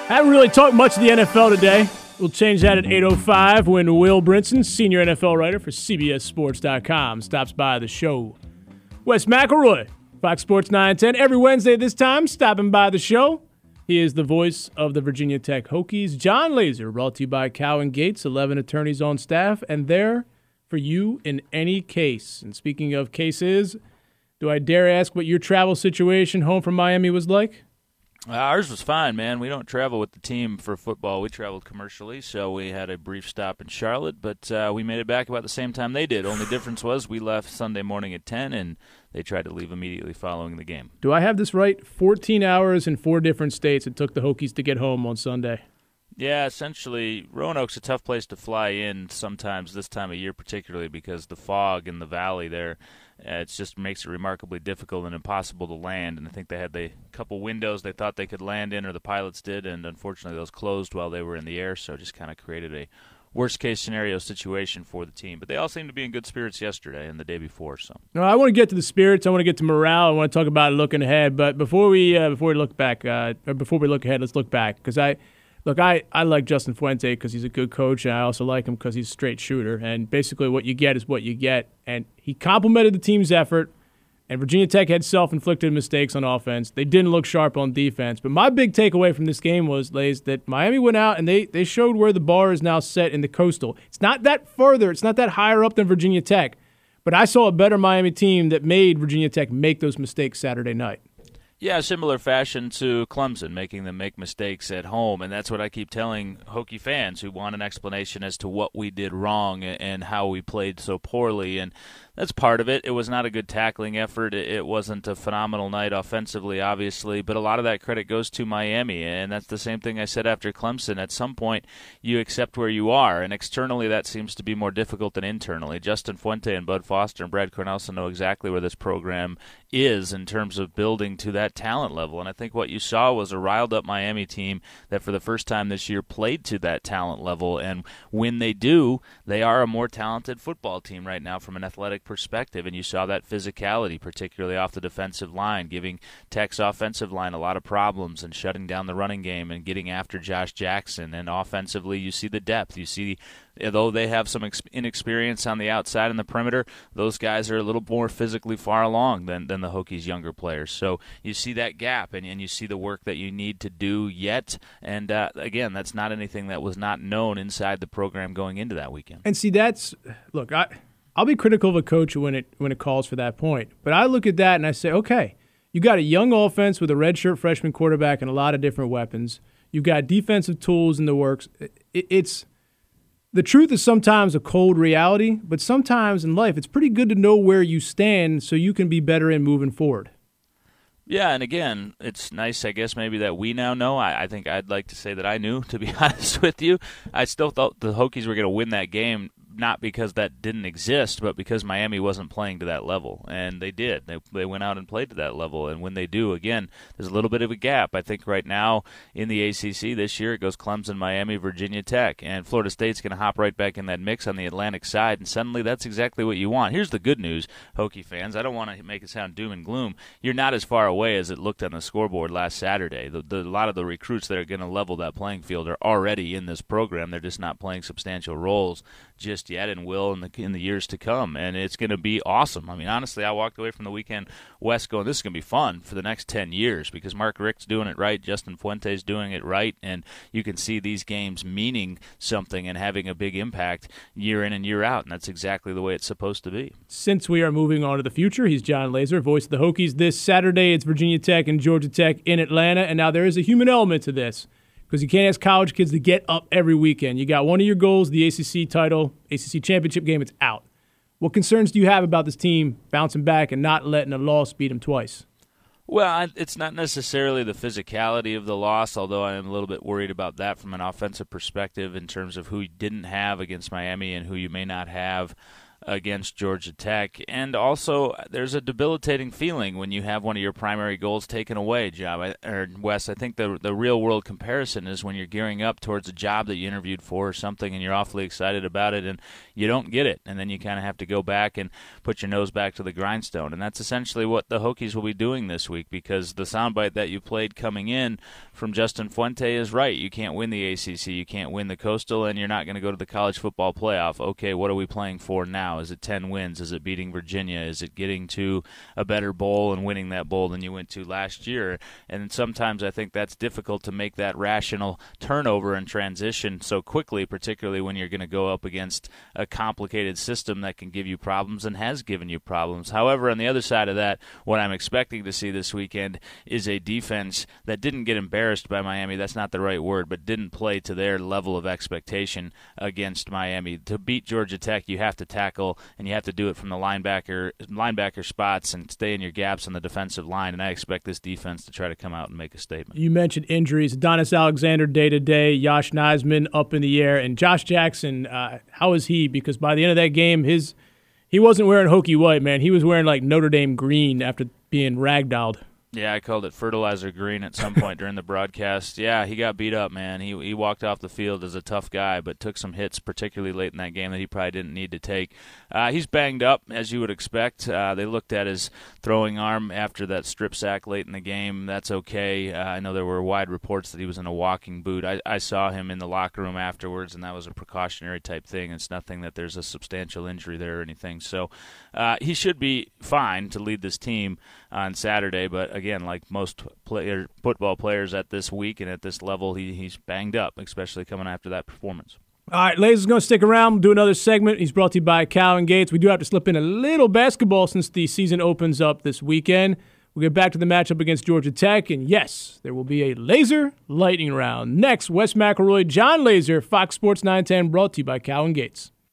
Haven't really talked much of the NFL today. We'll change that at 8:05 when Will Brinson, senior NFL writer for CBSSports.com, stops by the show. Wes McElroy, Fox Sports 910, every Wednesday at this time, stopping by the show. He is the voice of the Virginia Tech Hokies. John Laser, brought to you by Cowan Gates, 11 attorneys on staff, and there for you in any case. And speaking of cases, do I dare ask what your travel situation home from Miami was like? Ours was fine, man. We don't travel with the team for football. We traveled commercially, so we had a brief stop in Charlotte, but we made it back about the same time they did. Only difference was we left Sunday morning at 10, and they tried to leave immediately following the game. Do I have this right? 14 hours in 4 different states it took the Hokies to get home on Sunday. Yeah, essentially, Roanoke's a tough place to fly in sometimes this time of year, particularly because the fog in the valley there, it just makes it remarkably difficult and impossible to land. And I think they had the couple windows they thought they could land in, or the pilots did, and unfortunately those closed while they were in the air, so it just kind of created a worst-case scenario situation for the team. But they all seemed to be in good spirits yesterday and the day before. So, no, I want to get to the spirits. I want to get to morale. I want to talk about looking ahead. But before we look back, or before we look ahead, let's look back because I like Justin Fuente because he's a good coach, and I also like him because he's a straight shooter. And basically what you get is what you get. And he complimented the team's effort, and Virginia Tech had self-inflicted mistakes on offense. They didn't look sharp on defense. But my big takeaway from this game was, Lays, that Miami went out and they showed where the bar is now set in the Coastal. It's not that further. It's not that higher up than Virginia Tech. But I saw a better Miami team that made Virginia Tech make those mistakes Saturday night. Yeah, similar fashion to Clemson, making them make mistakes at home. And that's what I keep telling Hokie fans who want an explanation as to what we did wrong and how we played so poorly. And that's part of it. It was not a good tackling effort. It wasn't a phenomenal night offensively, obviously, but a lot of that credit goes to Miami, and that's the same thing I said after Clemson. At some point, you accept where you are, and externally that seems to be more difficult than internally. Justin Fuente and Bud Foster and Brad Cornelison know exactly where this program is in terms of building to that talent level, and I think what you saw was a riled-up Miami team that for the first time this year played to that talent level, and when they do, they are a more talented football team right now from an athletic perspective, and you saw that physicality, particularly off the defensive line, giving Tech's offensive line a lot of problems and shutting down the running game and getting after Josh Jackson. And offensively, you see the depth. You see, though they have some inexperience on the outside and the perimeter, those guys are a little more physically far along than the Hokies' younger players. So you see that gap, and you see the work that you need to do yet. And again, that's not anything that was not known inside the program going into that weekend. And see, look, I'll be critical of a coach when it calls for that point. But I look at that and I say, okay, you got a young offense with a redshirt freshman quarterback and a lot of different weapons. You've got defensive tools in the works. It's the truth is sometimes a cold reality, but sometimes in life it's pretty good to know where you stand so you can be better in moving forward. Yeah, and again, it's nice, I guess, maybe that we now know. I think I'd like to say that I knew, to be honest with you. I still thought the Hokies were going to win that game, not because that didn't exist, but because Miami wasn't playing to that level. And they did. They went out and played to that level. And when they do, again, there's a little bit of a gap. I think right now in the ACC this year, it goes Clemson, Miami, Virginia Tech. And Florida State's going to hop right back in that mix on the Atlantic side. And suddenly that's exactly what you want. Here's the good news, Hokie fans. I don't want to make it sound doom and gloom. You're not as far away as it looked on the scoreboard last Saturday. A lot of the recruits that are going to level that playing field are already in this program. They're just not playing substantial roles just yet and will in the years to come, and it's going to be awesome. I mean, honestly, I walked away from the weekend West going, this is going to be fun for the next 10 years because Mark Richt's doing it right, Justin Fuente's doing it right, and you can see these games meaning something and having a big impact year in and year out, and that's exactly the way it's supposed to be. Since we are moving on to the future, he's John Laser, voice of the Hokies. This Saturday, it's Virginia Tech and Georgia Tech in Atlanta, and now there is a human element to this, because you can't ask college kids to get up every weekend. You got one of your goals, the ACC title, ACC championship game, it's out. What concerns do you have about this team bouncing back and not letting a loss beat them twice? Well, it's not necessarily the physicality of the loss, although I am a little bit worried about that from an offensive perspective in terms of who you didn't have against Miami and who you may not have against Georgia Tech. And also, there's a debilitating feeling when you have one of your primary goals taken away, Wes. I think the real-world comparison is when you're gearing up towards a job that you interviewed for or something, and you're awfully excited about it, and you don't get it. And then you kind of have to go back and put your nose back to the grindstone. And that's essentially what the Hokies will be doing this week, because the soundbite that you played coming in from Justin Fuente is right. You can't win the ACC, you can't win the Coastal, and you're not going to go to the college football playoff. Okay, what are we playing for now? Is it 10 wins? Is it beating Virginia? Is it getting to a better bowl and winning that bowl than you went to last year? And sometimes I think that's difficult to make that rational turnover and transition so quickly, particularly when you're going to go up against a complicated system that can give you problems and has given you problems. However, on the other side of that, what I'm expecting to see this weekend is a defense that didn't get embarrassed by Miami. That's not the right word, but didn't play to their level of expectation against Miami. To beat Georgia Tech, you have to tackle, and you have to do it from the linebacker spots and stay in your gaps on the defensive line, and I expect this defense to try to come out and make a statement. You mentioned injuries. Adonis Alexander day-to-day, Josh Neisman up in the air, and Josh Jackson, how is he? Because by the end of that game, he wasn't wearing Hokie white, man. He was wearing like Notre Dame green after being ragdolled. Yeah, I called it fertilizer green at some point during the broadcast. Yeah, he got beat up, man. He walked off the field as a tough guy, but took some hits, particularly late in that game, that he probably didn't need to take. He's banged up, as you would expect. They looked at his throwing arm after that strip sack late in the game. That's okay. I know there were wide reports that he was in a walking boot. I saw him in the locker room afterwards, and that was a precautionary type thing. It's nothing that there's a substantial injury there or anything. So he should be fine to lead this team on Saturday, but again, like most football players at this week and at this level, he's banged up, especially coming after that performance. All right, Laser's going to stick around. We'll do another segment. He's brought to you by Cowan Gates. We do have to slip in a little basketball since the season opens up this weekend. We'll get back to the matchup against Georgia Tech, and yes, there will be a Laser lightning round. Next, Wes McElroy, John Laser, Fox Sports 910, brought to you by Cowan Gates.